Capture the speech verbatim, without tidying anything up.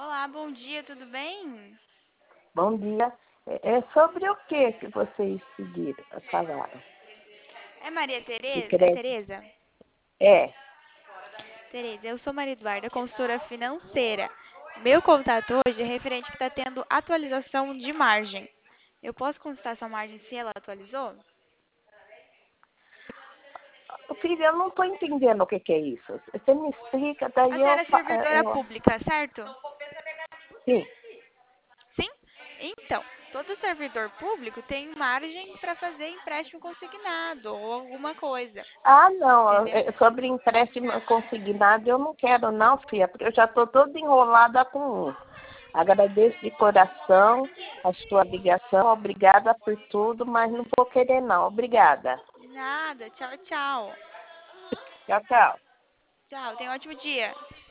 Olá, bom dia, tudo bem? Bom dia. É é sobre o que que vocês seguiram, falaram? É Maria De Tereza? É crédito? Tereza? É. Tereza, eu sou Maria Eduarda, consultora financeira. Meu contato hoje é referente que está tendo atualização de margem. Eu posso consultar sua margem se ela atualizou? Filha, eu não estou entendendo o que que é isso. Você me explica, A daí eu... senhora é fa- é, servidora eu pública, certo? sim. Sim? Então, todo servidor público tem margem para fazer empréstimo consignado ou alguma coisa, Ah, não. entendeu? é, Sobre empréstimo consignado, eu não quero não, filha, porque eu já estou toda enrolada com um. Agradeço de coração a sua ligação. Obrigada por tudo, mas não vou querer não. Obrigada. Nada, tchau, tchau. Tchau, tchau. Tchau, tenha um ótimo dia.